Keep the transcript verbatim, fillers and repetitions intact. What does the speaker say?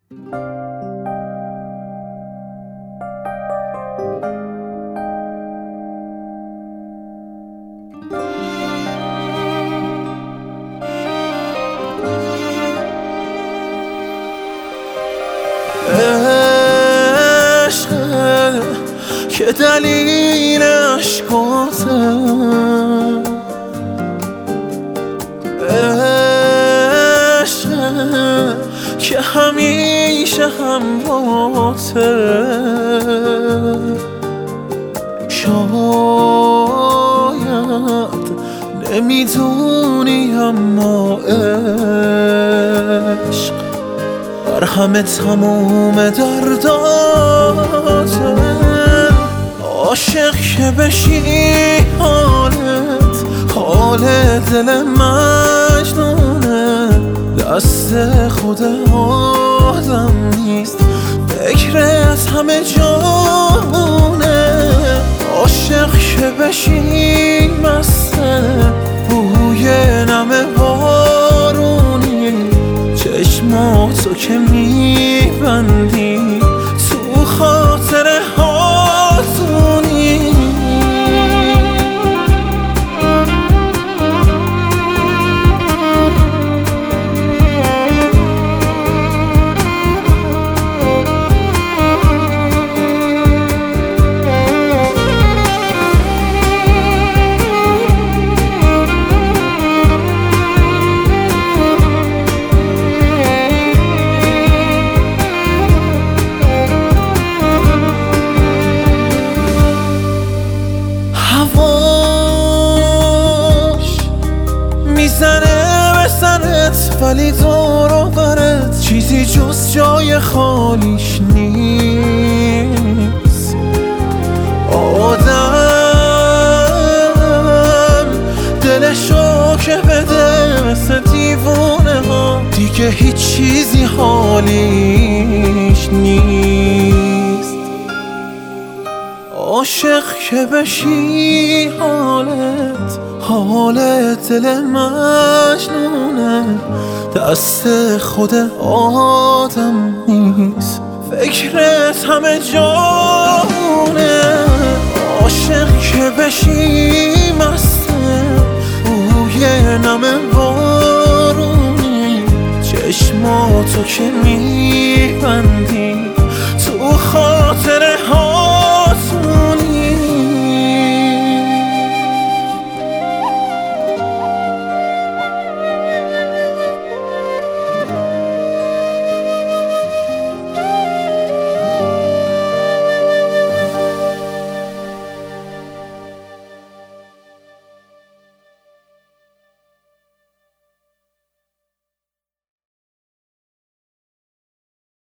عشقه که دلیل عشقاته، عشقه که همیشه همراهته. شاید نمیدونی اما عشق بر همه تموم درداته. عاشق که بشی حالت حال دل مجنونه، دست خود آدم نیست فکرت همه جامونه. عاشق که بشی مسته بوی نم بارونی، چشماتو که میبندی تو خاطر هاتونی. هواش میزنه به سرت ولی دور و برت چیزی جز جای خالیش نیست. آدم دلشو که بده مثل دیوونه ها، دیگه هیچ چیزی حالیش نیست. عاشق که بشی حالت حالت دل مجنونه، دست خود آدم نیست فکرت همه جامونه. عاشق که بشی مسته بوی نم بارونی، چشماتو که میبندی